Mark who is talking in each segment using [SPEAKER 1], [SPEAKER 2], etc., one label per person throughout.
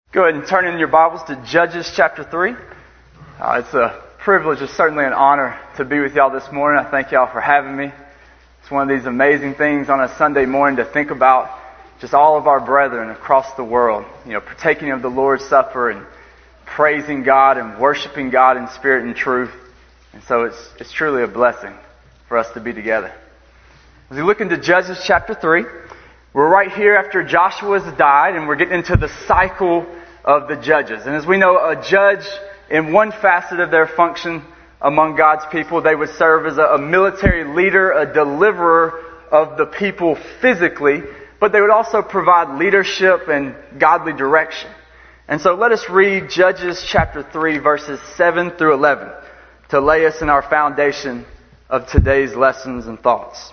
[SPEAKER 1] Go ahead and turn in your Bibles to Judges chapter 3. It's a privilege, it's certainly an honor to be with y'all this morning. I thank y'all for having me. It's one of these amazing things on a Sunday morning to think about just all of our brethren across the world, partaking of the Lord's Supper and praising God and worshiping God in spirit and truth. And so it's truly a blessing for us to be together. As we look into Judges chapter 3, we're right here after Joshua's died, and we're getting into the cycle of the judges. And as we know, a judge, in one facet of their function among God's people, they would serve as a military leader, a deliverer of the people physically, but they would also provide leadership and godly direction. And so let us read Judges chapter 3, verses 7 through 11, to lay us in our foundation of today's lessons and thoughts.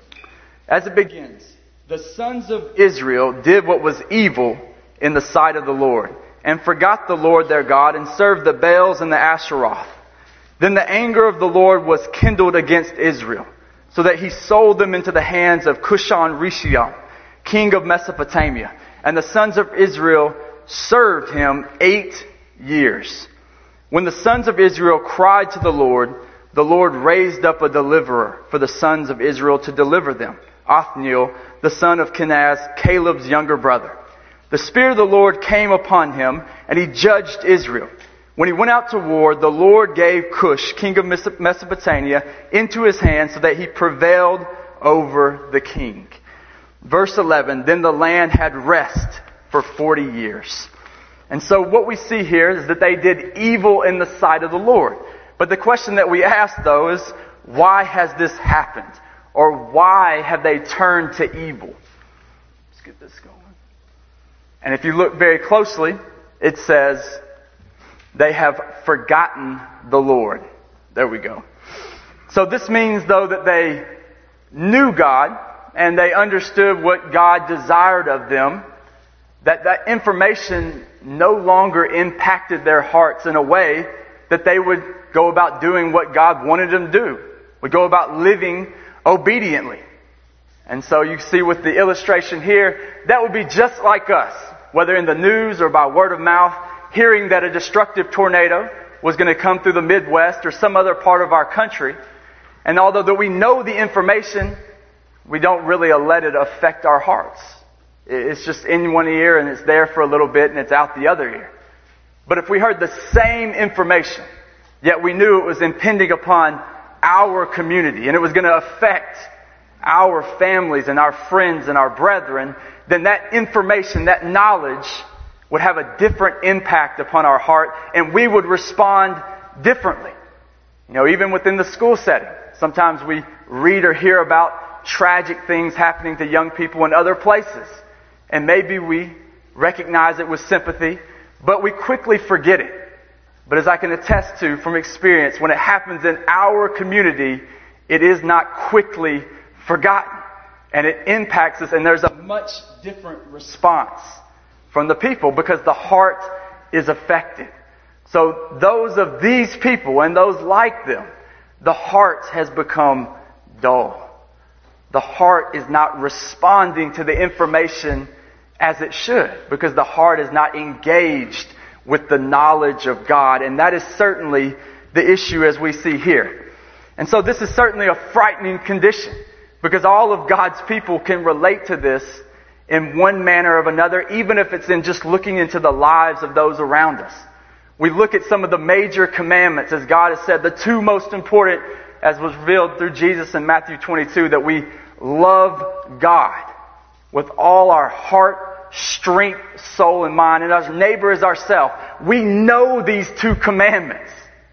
[SPEAKER 1] As it begins, the sons of Israel did what was evil in the sight of the Lord, and forgot the Lord their God, and served the Baals and the Asheroth. Then the anger of the Lord was kindled against Israel, so that he sold them into the hands of Cushan-Rishathaim, king of Mesopotamia. And the sons of Israel served him 8 years. When the sons of Israel cried to the Lord raised up a deliverer for the sons of Israel to deliver them, Othniel, the son of Kenaz, Caleb's younger brother. The Spirit of the Lord came upon him, and he judged Israel. When he went out to war, the Lord gave Cush, king of Mesopotamia, into his hand, so that he prevailed over the king. Verse 11, then the land had rest for 40 years. And so what we see here is that they did evil in the sight of the Lord. But the question that we ask, though, is why has this happened? Or why have they turned to evil? Let's get this going. And if you look very closely, it says, they have forgotten the Lord. There we go. So this means, though, that they knew God and they understood what God desired of them, that information no longer impacted their hearts in a way that they would go about doing what God wanted them to do, would go about living obediently. And so you see with the illustration here, that would be just like us, whether in the news or by word of mouth, hearing that a destructive tornado was going to come through the Midwest or some other part of our country. And although that we know the information, we don't really let it affect our hearts. It's just in one ear and it's there for a little bit and it's out the other ear. But if we heard the same information, yet we knew it was impending upon our community and it was going to affect our families and our friends and our brethren, then that information, that knowledge would have a different impact upon our heart and we would respond differently. Even within the school setting, sometimes we read or hear about tragic things happening to young people in other places. And maybe we recognize it with sympathy, but we quickly forget it. But as I can attest to from experience, when it happens in our community, it is not quickly forgotten. And it impacts us, and there's a much different response from the people because the heart is affected. So those of these people and those like them, the heart has become dull. The heart is not responding to the information as it should because the heart is not engaged with the knowledge of God. And that is certainly the issue as we see here. And so this is certainly a frightening condition because all of God's people can relate to this in one manner or another, even if it's in just looking into the lives of those around us. We look at some of the major commandments, as God has said, the two most important, as was revealed through Jesus in Matthew 22, that we love God with all our heart, strength, soul, and mind, and our neighbor as ourselves. We know these two commandments.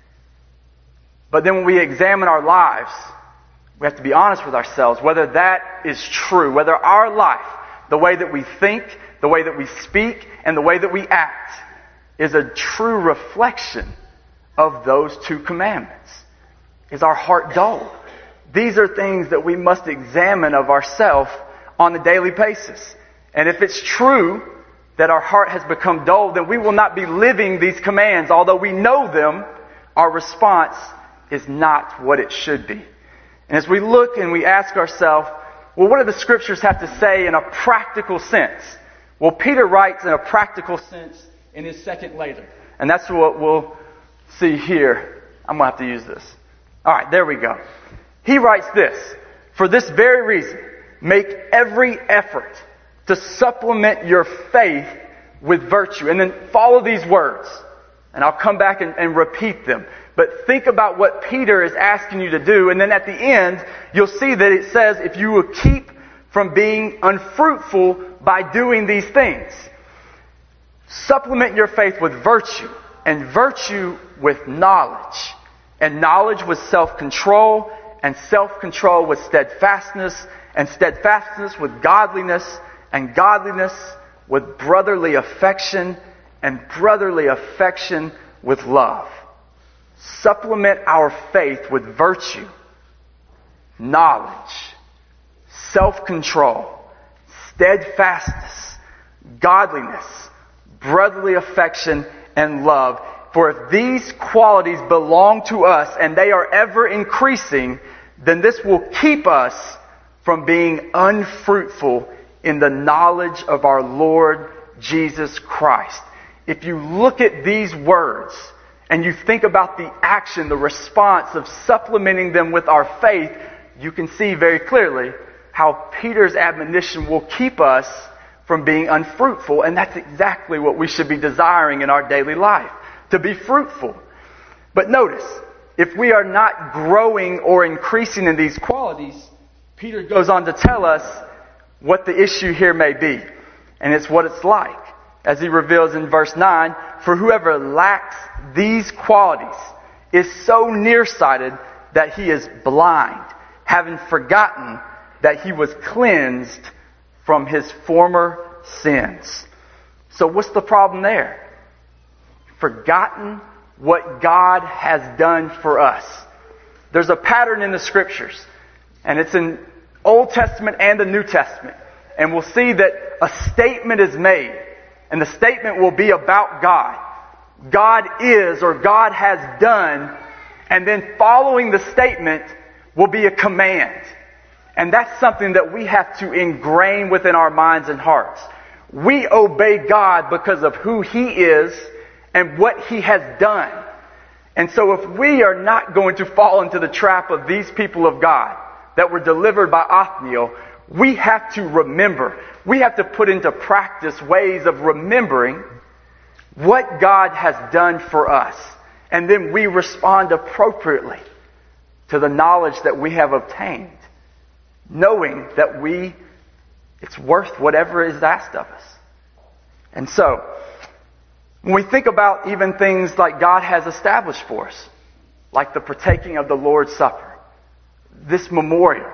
[SPEAKER 1] But then when we examine our lives, we have to be honest with ourselves whether that is true, whether our life, the way that we think, the way that we speak, and the way that we act is a true reflection of those two commandments. Is our heart dull? These are things that we must examine of ourselves on a daily basis. And if it's true that our heart has become dull, then we will not be living these commands. Although we know them, our response is not what it should be. And as we look and we ask ourselves, well, what do the scriptures have to say in a practical sense? Well, Peter writes in a practical sense in his second letter. And that's what we'll see here. I'm going to have to use this. All right, there we go. He writes this, "For this very reason, make every effort to supplement your faith with virtue." And then follow these words. And I'll come back and repeat them. But think about what Peter is asking you to do. And then at the end, you'll see that it says, if you will keep from being unfruitful by doing these things. Supplement your faith with virtue, and virtue with knowledge, and knowledge with self-control, and self-control with steadfastness, and steadfastness with godliness, and godliness with brotherly affection, and brotherly affection with love. Supplement our faith with virtue, knowledge, self-control, steadfastness, godliness, brotherly affection, and love. For if these qualities belong to us and they are ever increasing, then this will keep us from being unfruitful in the knowledge of our Lord Jesus Christ. If you look at these words and you think about the action, the response of supplementing them with our faith, you can see very clearly how Peter's admonition will keep us from being unfruitful. And that's exactly what we should be desiring in our daily life, to be fruitful. But notice, if we are not growing or increasing in these qualities, Peter goes on to tell us what the issue here may be. And it's what it's like. As he reveals in verse 9, "For whoever lacks these qualities is so nearsighted that he is blind, having forgotten that he was cleansed from his former sins." So what's the problem there? Forgotten what God has done for us. There's a pattern in the Scriptures, and it's in Old Testament and the New Testament. And we'll see that a statement is made, and the statement will be about God. God is, or God has done, and then following the statement will be a command. And that's something that we have to ingrain within our minds and hearts. We obey God because of who He is and what He has done. And so if we are not going to fall into the trap of these people of God that were delivered by Othniel, we have to remember. We have to put into practice ways of remembering what God has done for us. And then we respond appropriately to the knowledge that we have obtained, knowing that it's worth whatever is asked of us. And so, when we think about even things like God has established for us, like the partaking of the Lord's Supper, this memorial,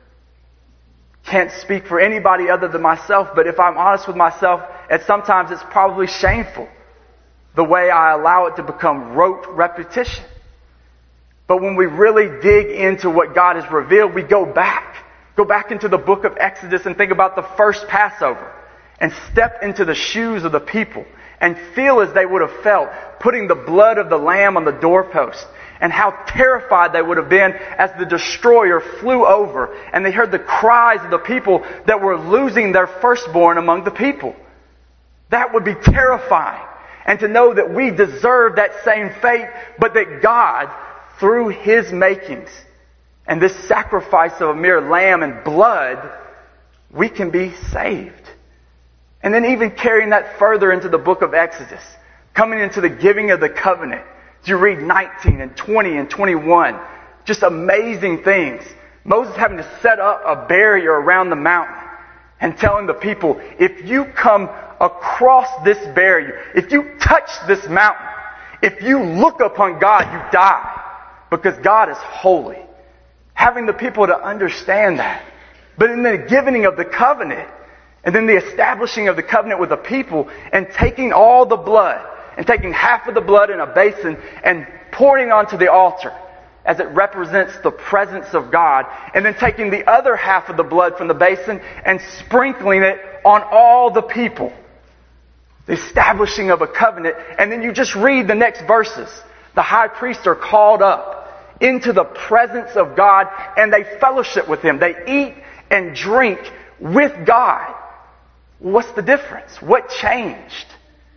[SPEAKER 1] can't speak for anybody other than myself, but if I'm honest with myself, sometimes it's probably shameful the way I allow it to become rote repetition. But when we really dig into what God has revealed, we go back into the book of Exodus and think about the first Passover and step into the shoes of the people and feel as they would have felt putting the blood of the lamb on the doorpost, and how terrified they would have been as the destroyer flew over and they heard the cries of the people that were losing their firstborn among the people. That would be terrifying. And to know that we deserve that same fate, but that God, through His makings and this sacrifice of a mere lamb and blood, we can be saved. And then even carrying that further into the book of Exodus, coming into the giving of the covenant. You read 19 and 20 and 21. Just amazing things. Moses having to set up a barrier around the mountain and telling the people, if you come across this barrier, if you touch this mountain, if you look upon God, you die. Because God is holy. Having the people to understand that. But in the giving of the covenant, and then the establishing of the covenant with the people, and taking all the blood, and taking half of the blood in a basin and pouring it onto the altar as it represents the presence of God, and then taking the other half of the blood from the basin and sprinkling it on all the people. The establishing of a covenant. And then you just read the next verses. The high priests are called up into the presence of God, and they fellowship with Him. They eat and drink with God. What's the difference? What changed?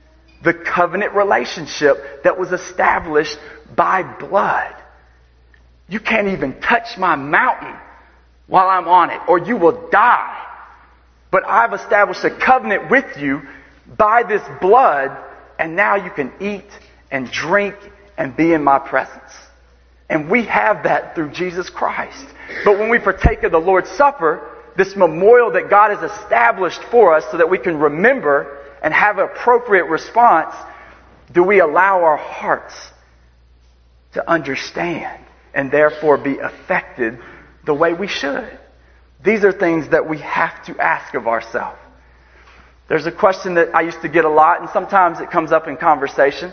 [SPEAKER 1] the covenant relationship that was established by blood. You can't even touch my mountain while I'm on it, or you will die. But I've established a covenant with you by this blood, and now you can eat and drink and be in my presence. And we have that through Jesus Christ. But when we partake of the Lord's Supper, this memorial that God has established for us so that we can remember and have an appropriate response, do we allow our hearts to understand and therefore be affected the way we should? These are things that we have to ask of ourselves. There's a question that I used to get a lot, and sometimes it comes up in conversation.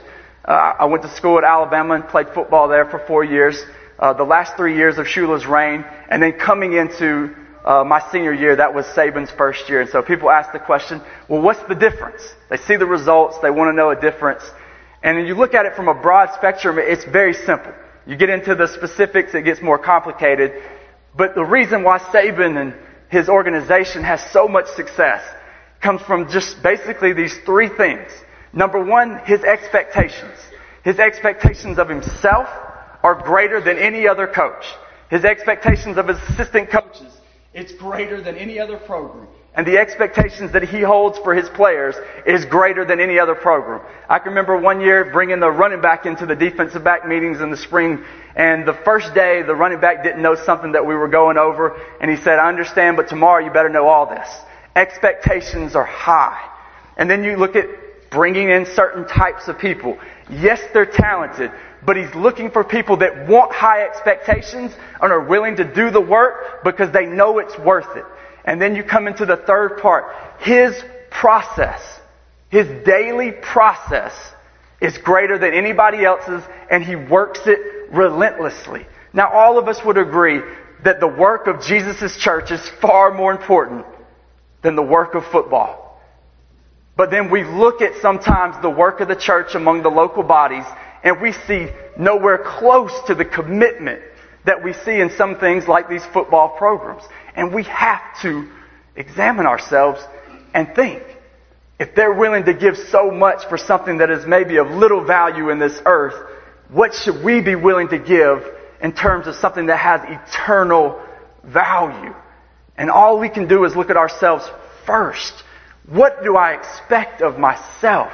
[SPEAKER 1] I went to school at Alabama and played football there for 4 years. The last 3 years of Shula's reign, and then coming into my senior year, that was Saban's first year. And so people ask the question, well, what's the difference? They see the results, they want to know a difference. And when you look at it from a broad spectrum, it's very simple. You get into the specifics, it gets more complicated. But the reason why Saban and his organization has so much success comes from just basically these three things. Number one, his expectations. His expectations of himself are greater than any other coach. His expectations of his assistant coaches, it's greater than any other program. And the expectations that he holds for his players is greater than any other program. I can remember one year bringing the running back into the defensive back meetings in the spring, and the first day the running back didn't know something that we were going over, and he said, I understand, but tomorrow you better know all this. Expectations are high. And then you look at bringing in certain types of people. Yes, they're talented, but he's looking for people that want high expectations and are willing to do the work because they know it's worth it. And then you come into the third part. His process, his daily process is greater than anybody else's, and he works it relentlessly. Now, all of us would agree that the work of Jesus' church is far more important than the work of football. But then we look at sometimes the work of the church among the local bodies, and we see nowhere close to the commitment that we see in some things like these football programs. And we have to examine ourselves and think, if they're willing to give so much for something that is maybe of little value in this earth, what should we be willing to give in terms of something that has eternal value? And all we can do is look at ourselves first. What do I expect of myself?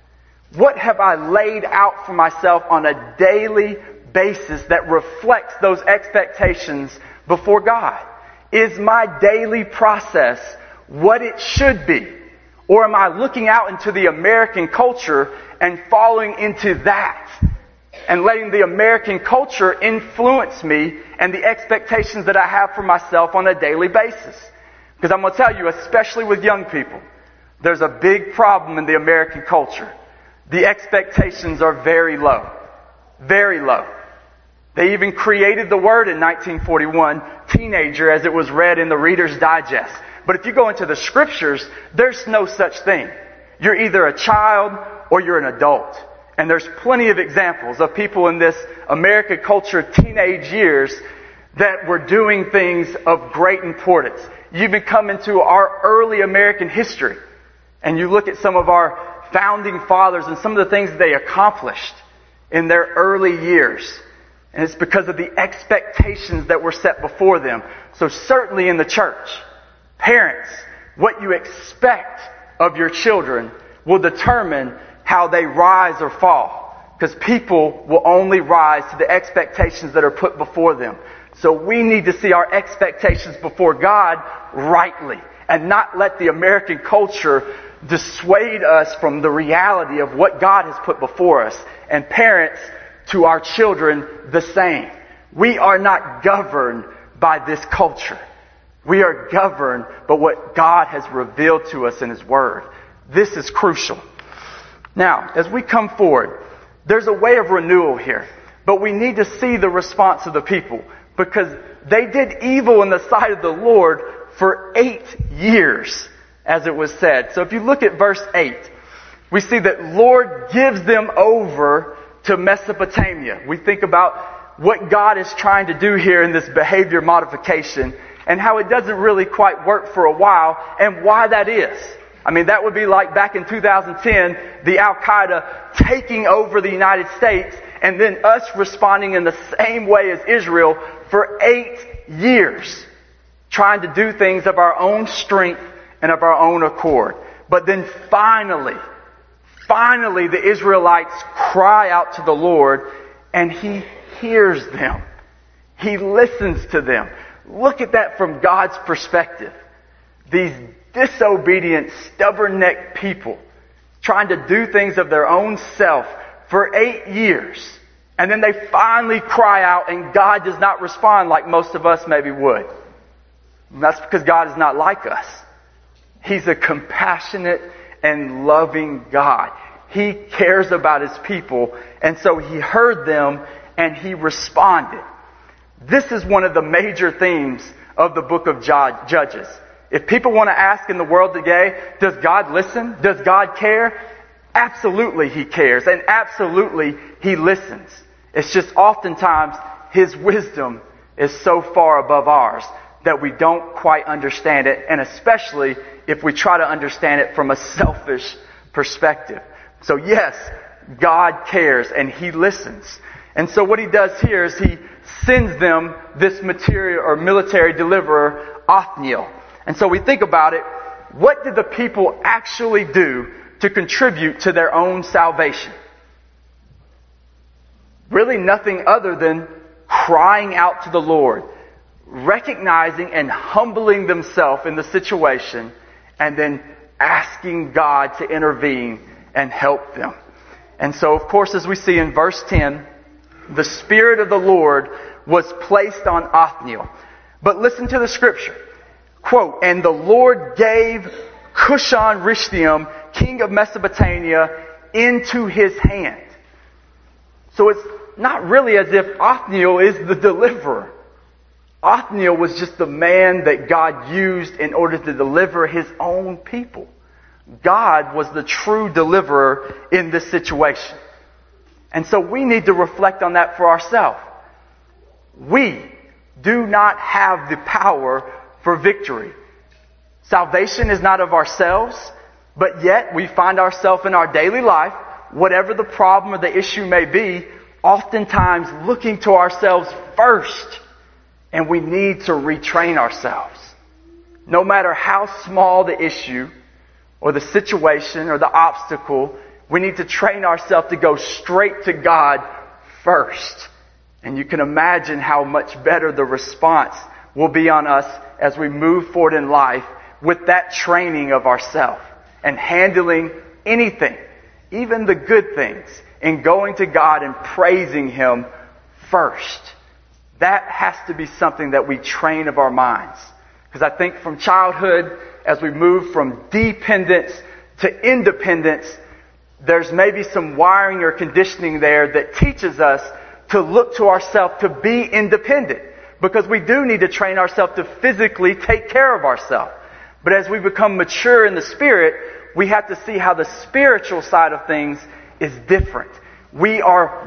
[SPEAKER 1] What have I laid out for myself on a daily basis that reflects those expectations before God? Is my daily process what it should be? Or am I looking out into the American culture and falling into that and letting the American culture influence me and the expectations that I have for myself on a daily basis? Because I'm going to tell you, especially with young people, there's a big problem in the American culture. The expectations are very low. Very low. They even created the word in 1941, teenager, as it was read in the Reader's Digest. But if you go into the scriptures, there's no such thing. You're either a child or you're an adult. And there's plenty of examples of people in this American culture, teenage years, that were doing things of great importance. You even come into our early American history, and you look at some of our founding fathers and some of the things they accomplished in their early years. And it's because of the expectations that were set before them. So certainly in the church, parents, what you expect of your children will determine how they rise or fall. Because people will only rise to the expectations that are put before them. So we need to see our expectations before God rightly and not let the American culture dissuade us from the reality of what God has put before us. And parents, to our children, the same. We are not governed by this culture. We are governed by what God has revealed to us in His Word. This is crucial. Now, as we come forward, there's a way of renewal here. But we need to see the response of the people, because they did evil in the sight of the Lord for 8 years, as it was said. So if you look at verse 8, we see that Lord gives them over to Mesopotamia. We think about what God is trying to do here in this behavior modification and how it doesn't really quite work for a while and why that is. I mean, that would be like back in 2010, the Al-Qaeda taking over the United States and then us responding in the same way as Israel for 8 years, trying to do things of our own strength and of our own accord. But then finally, the Israelites cry out to the Lord, and He hears them. He listens to them. Look at that from God's perspective. These disobedient, stubborn-necked people trying to do things of their own self for 8 years. And then they finally cry out, and God does not respond like most of us maybe would. And that's because God is not like us. He's a compassionate and loving God. He cares about His people, and so He heard them and He responded. This is one of the major themes of the book of Judges. If people want to ask in the world today, does God listen? Does God care? Absolutely He cares, and absolutely He listens. It's just oftentimes His wisdom is so far above ours that we don't quite understand it, and especially if we try to understand it from a selfish perspective. So yes, God cares and He listens. And so what He does here is He sends them this military deliverer, Othniel. And so we think about it, what did the people actually do to contribute to their own salvation? Really nothing other than crying out to the Lord, recognizing and humbling themselves in the situation, and then asking God to intervene and help them. And so, of course, as we see in verse 10, the Spirit of the Lord was placed on Othniel. But listen to the scripture. Quote, "And the Lord gave Cushan-Rishathaim, king of Mesopotamia, into his hand." So it's not really as if Othniel is the deliverer. Othniel was just the man that God used in order to deliver His own people. God was the true deliverer in this situation. And so we need to reflect on that for ourselves. We do not have the power for victory. Salvation is not of ourselves, but yet we find ourselves in our daily life, whatever the problem or the issue may be, oftentimes looking to ourselves first. And we need to retrain ourselves. No matter how small the issue or the situation or the obstacle, we need to train ourselves to go straight to God first. And you can imagine how much better the response will be on us as we move forward in life with that training of ourselves and handling anything, even the good things, and going to God and praising Him first. That has to be something that we train of our minds. Because I think from childhood, as we move from dependence to independence, there's maybe some wiring or conditioning there that teaches us to look to ourselves to be independent. Because we do need to train ourselves to physically take care of ourselves. But as we become mature in the Spirit, we have to see how the spiritual side of things is different. We are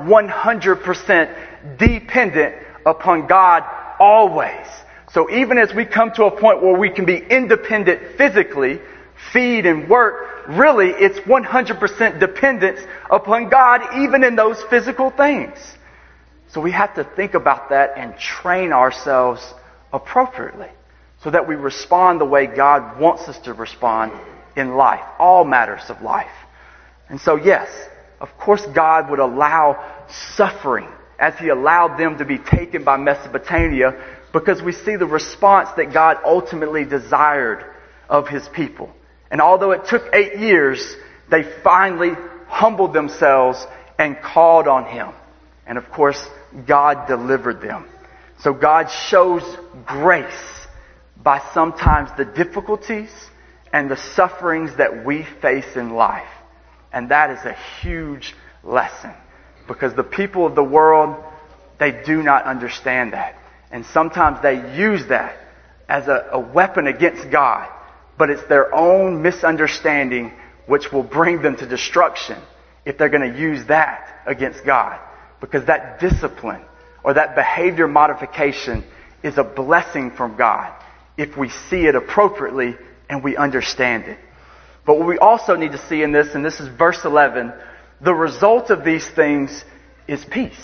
[SPEAKER 1] 100% dependent upon God always. So even as we come to a point where we can be independent physically, feed and work, really it's 100% dependence upon God even in those physical things. So we have to think about that and train ourselves appropriately so that we respond the way God wants us to respond in life, all matters of life. And so yes, of course God would allow suffering as He allowed them to be taken by Mesopotamia, because we see the response that God ultimately desired of His people. And although it took 8 years, they finally humbled themselves and called on Him. And of course, God delivered them. So God shows grace by sometimes the difficulties and the sufferings that we face in life. And that is a huge lesson. Because the people of the world, they do not understand that. And sometimes they use that as a weapon against God. But it's their own misunderstanding which will bring them to destruction if they're going to use that against God. Because that discipline or that behavior modification is a blessing from God if we see it appropriately and we understand it. But what we also need to see in this, and this is verse 11, the result of these things is peace.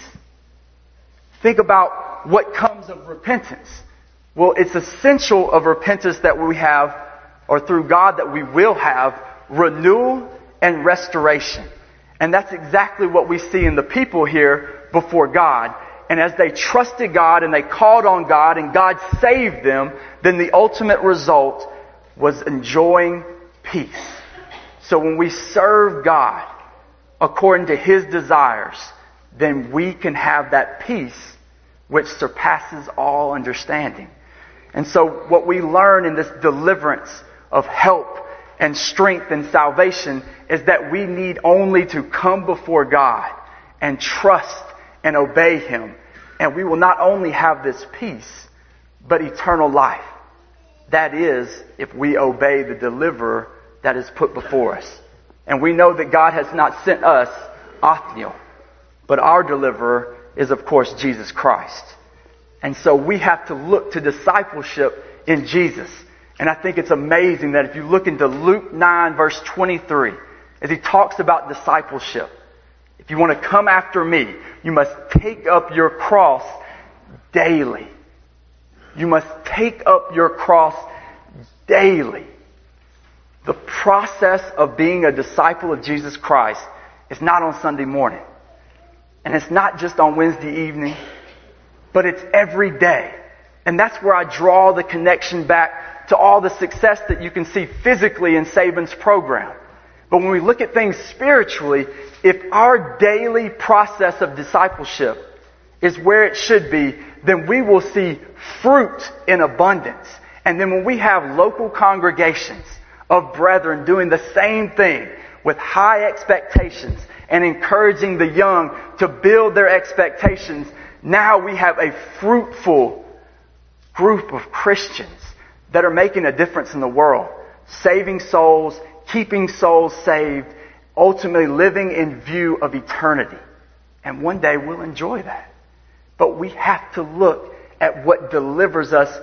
[SPEAKER 1] Think about what comes of repentance. Well, it's essential of repentance that we have, or through God that we will have, renewal and restoration. And that's exactly what we see in the people here before God. And as they trusted God and they called on God and God saved them, then the ultimate result was enjoying peace. So when we serve God according to His desires, then we can have that peace which surpasses all understanding. And so what we learn in this deliverance of help and strength and salvation is that we need only to come before God and trust and obey Him. And we will not only have this peace, but eternal life. That is, if we obey the deliverer that is put before us. And we know that God has not sent us, Othniel, but our deliverer is, of course, Jesus Christ. And so we have to look to discipleship in Jesus. And I think it's amazing that if you look into Luke 9, verse 23, as He talks about discipleship, if you want to come after me, you must take up your cross daily. You must take up your cross daily. The process of being a disciple of Jesus Christ is not on Sunday morning. And it's not just on Wednesday evening, but it's every day. And that's where I draw the connection back to all the success that you can see physically in Saban's program. But when we look at things spiritually, if our daily process of discipleship is where it should be, then we will see fruit in abundance. And then when we have local congregations of brethren doing the same thing with high expectations and encouraging the young to build their expectations, now we have a fruitful group of Christians that are making a difference in the world, saving souls, keeping souls saved, ultimately living in view of eternity. And one day we'll enjoy that. But we have to look at what delivers us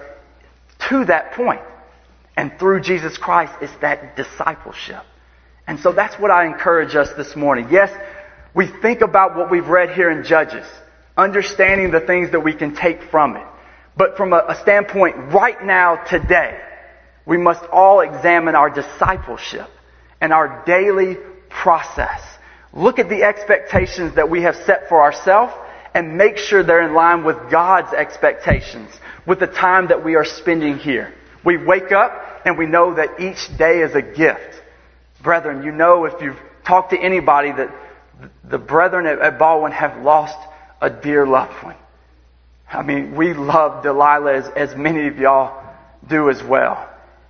[SPEAKER 1] to that point. And through Jesus Christ, it's that discipleship. And so that's what I encourage us this morning. Yes, we think about what we've read here in Judges, understanding the things that we can take from it. But from a standpoint right now, today, we must all examine our discipleship and our daily process. Look at the expectations that we have set for ourselves and make sure they're in line with God's expectations, with the time that we are spending here. We wake up and we know that each day is a gift. Brethren, you know, if you've talked to anybody, that the brethren at Baldwin have lost a dear loved one. I mean, we love Delilah as many of y'all do as well.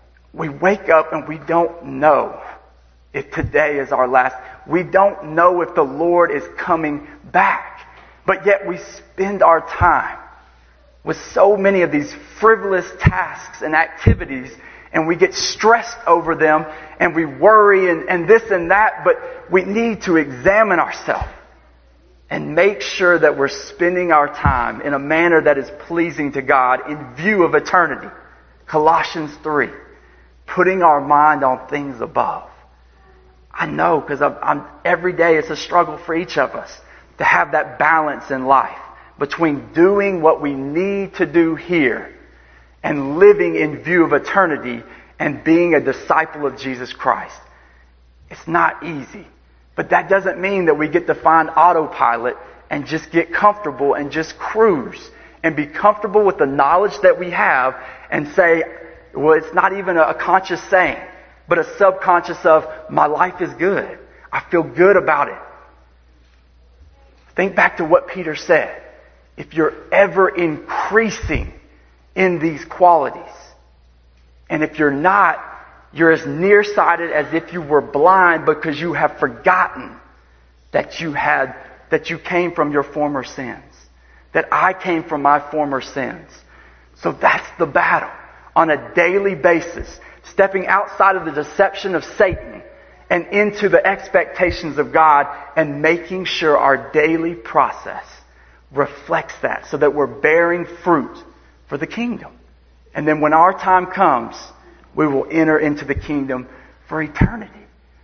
[SPEAKER 1] We wake up and we don't know if today is our last. We don't know if the Lord is coming back. But yet we spend our time with so many of these frivolous tasks and activities, and we get stressed over them, and we worry and this and that, but we need to examine ourselves and make sure that we're spending our time in a manner that is pleasing to God in view of eternity. Colossians 3, putting our mind on things above. I know, because I'm every day it's a struggle for each of us to have that balance in life between doing what we need to do here and living in view of eternity and being a disciple of Jesus Christ. It's not easy. But that doesn't mean that we get to find autopilot and just get comfortable and just cruise and be comfortable with the knowledge that we have and say, well, it's not even a conscious saying, but a subconscious of, my life is good. I feel good about it. Think back to what Peter said. If you're ever increasing in these qualities, and if you're not, you're as nearsighted as if you were blind because you have forgotten that you came from your former sins. That I came from my former sins. So that's the battle on a daily basis. Stepping outside of the deception of Satan and into the expectations of God and making sure our daily process reflects that so that we're bearing fruit for the kingdom. And then when our time comes, we will enter into the kingdom for eternity.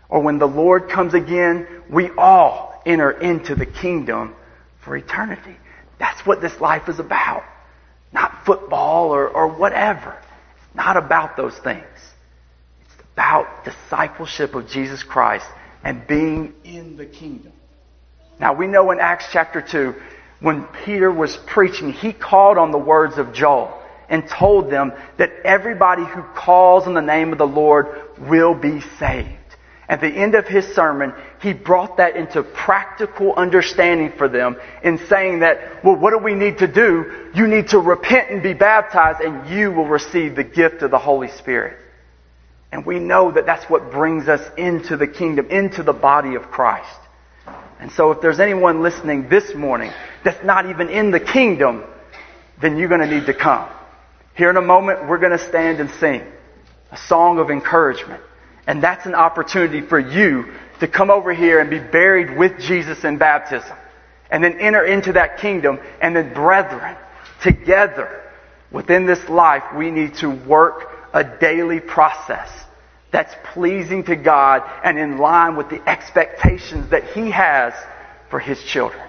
[SPEAKER 1] or when the Lord comes again, we all enter into the kingdom for eternity. That's what this life is about. Not football or whatever. It's not about those things. It's about discipleship of Jesus Christ and being in the kingdom. Now we know in Acts chapter 2, when Peter was preaching, he called on the words of Joel and told them that everybody who calls on the name of the Lord will be saved. At the end of his sermon, he brought that into practical understanding for them in saying that, well, what do we need to do? You need to repent and be baptized, and you will receive the gift of the Holy Spirit. And we know that that's what brings us into the kingdom, into the body of Christ. And so if there's anyone listening this morning that's not even in the kingdom, then you're going to need to come. Here in a moment, we're going to stand and sing a song of encouragement. And that's an opportunity for you to come over here and be buried with Jesus in baptism. And then enter into that kingdom. And then, brethren, together within this life, we need to work a daily process that's pleasing to God and in line with the expectations that He has for His children.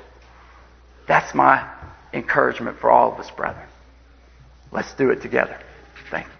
[SPEAKER 1] That's my encouragement for all of us, brethren. Let's do it together. Thank you.